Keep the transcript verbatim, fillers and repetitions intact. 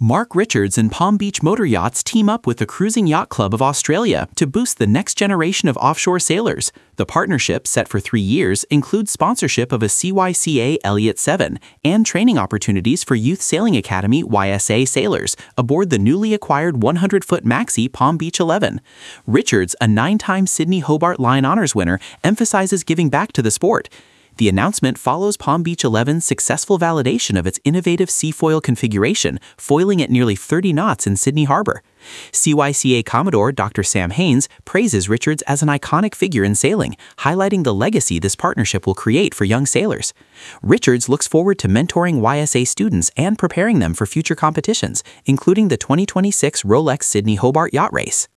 Mark Richards and Palm Beach Motor Yachts team up with the Cruising Yacht Club of Australia to boost the next generation of offshore sailors. The partnership, set for three years, includes sponsorship of a C Y C A Elliott seven and training opportunities for Youth Sailing Academy Y S A sailors aboard the newly acquired one hundred foot Maxi Palm Beach eleven. Richards, a nine-time Sydney Hobart Line Honors winner, emphasizes giving back to the sport. The announcement follows Palm Beach eleven's successful validation of its innovative Seafoil configuration, foiling at nearly thirty knots in Sydney Harbor. C Y C A Commodore Doctor Sam Haynes praises Richards as an iconic figure in sailing, highlighting the legacy this partnership will create for young sailors. Richards looks forward to mentoring Y S A students and preparing them for future competitions, including the twenty twenty-six Rolex Sydney Hobart Yacht Race.